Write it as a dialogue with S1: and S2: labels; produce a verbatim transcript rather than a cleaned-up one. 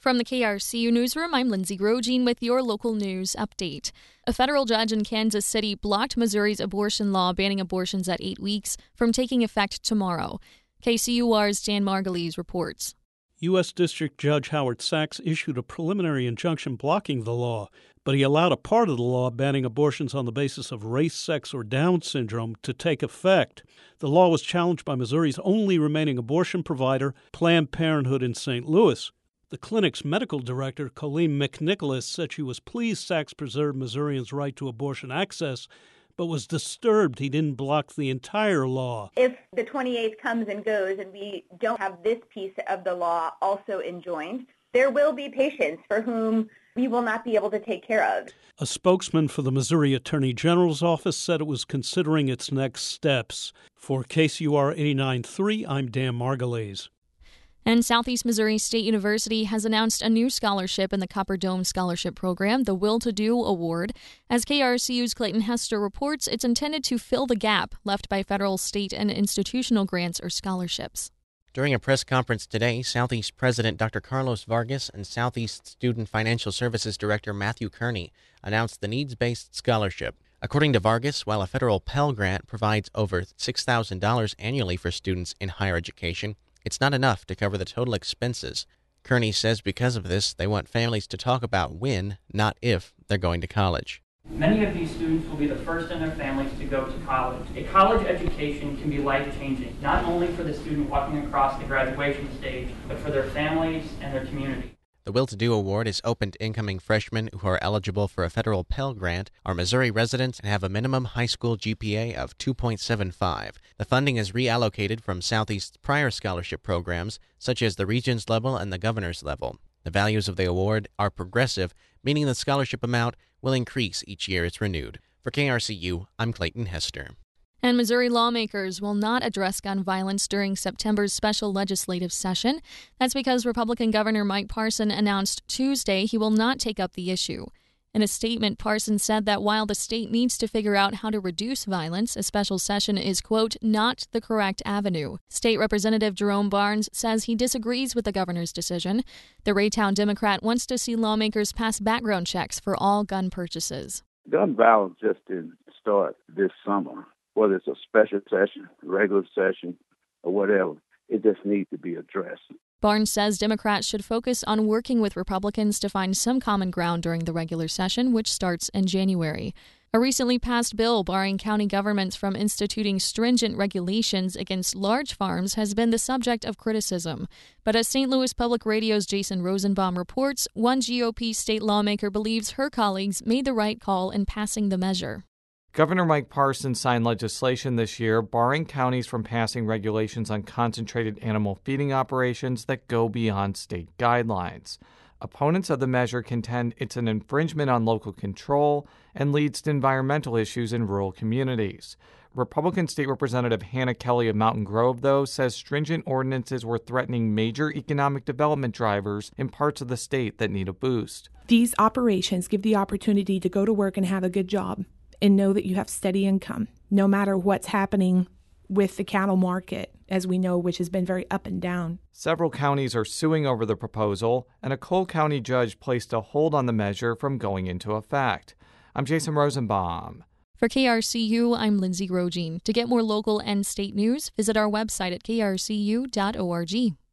S1: From the K R C U Newsroom, I'm Lindsay Grogine with your local news update. A federal judge in Kansas City blocked Missouri's abortion law banning abortions at eight weeks from taking effect tomorrow. K C U R's Dan Margulies reports.
S2: U S. District Judge Howard Sachs issued a preliminary injunction blocking the law, but he allowed a part of the law banning abortions on the basis of race, sex, or Down syndrome to take effect. The law was challenged by Missouri's only remaining abortion provider, Planned Parenthood in Saint Louis. The clinic's medical director, Colleen McNicholas, said she was pleased Sachs preserved Missourians' right to abortion access, but was disturbed he didn't block the entire law.
S3: If the twenty-eighth comes and goes and we don't have this piece of the law also enjoined, there will be patients for whom we will not be able to take care of.
S2: A spokesman for the Missouri Attorney General's office said it was considering its next steps. For K C U R eighty-nine point three, I'm Dan Margulies.
S1: And Southeast Missouri State University has announced a new scholarship in the Copper Dome Scholarship Program, the Will-to-Do Award. As K R C U's Clayton Hester reports, it's intended to fill the gap left by federal, state, and institutional grants or scholarships.
S4: During a press conference today, Southeast President Doctor Carlos Vargas and Southeast Student Financial Services Director Matthew Kearney announced the needs-based scholarship. According to Vargas, while a federal Pell Grant provides over six thousand dollars annually for students in higher education, it's not enough to cover the total expenses. Kearney says because of this, they want families to talk about when, not if, they're going to college.
S5: Many of these students will be the first in their families to go to college. A college education can be life-changing, not only for the student walking across the graduation stage, but for their families and their community.
S4: The Will-to-Do Award is open to incoming freshmen who are eligible for a federal Pell Grant, are Missouri residents, and have a minimum high school G P A of two point seven five. The funding is reallocated from Southeast's prior scholarship programs, such as the Regents level and the Governor's level. The values of the award are progressive, meaning the scholarship amount will increase each year it's renewed. For K R C U, I'm Clayton Hester.
S1: And Missouri lawmakers will not address gun violence during September's special legislative session. That's because Republican Governor Mike Parson announced Tuesday he will not take up the issue. In a statement, Parson said that while the state needs to figure out how to reduce violence, a special session is, quote, not the correct avenue. State Representative Jerome Barnes says he disagrees with the governor's decision. The Raytown Democrat wants to see lawmakers pass background checks for all gun purchases.
S6: Gun violence just didn't start this summer. Whether it's a special session, regular session, or whatever, it just needs to be addressed.
S1: Barnes says Democrats should focus on working with Republicans to find some common ground during the regular session, which starts in January. A recently passed bill barring county governments from instituting stringent regulations against large farms has been the subject of criticism. But as Saint Louis Public Radio's Jason Rosenbaum reports, one G O P state lawmaker believes her colleagues made the right call in passing the measure.
S7: Governor Mike Parson signed legislation this year barring counties from passing regulations on concentrated animal feeding operations that go beyond state guidelines. Opponents of the measure contend it's an infringement on local control and leads to environmental issues in rural communities. Republican State Representative Hannah Kelly of Mountain Grove, though, says stringent ordinances were threatening major economic development drivers in parts of the state that need a boost.
S8: These operations give the opportunity to go to work and have a good job and know that you have steady income, no matter what's happening with the cattle market, as we know, which has been very up and down.
S7: Several counties are suing over the proposal, and a Cole County judge placed a hold on the measure from going into effect. I'm Jason Rosenbaum.
S1: For K R C U, I'm Lindsay Grogine. To get more local and state news, visit our website at k r c u dot org.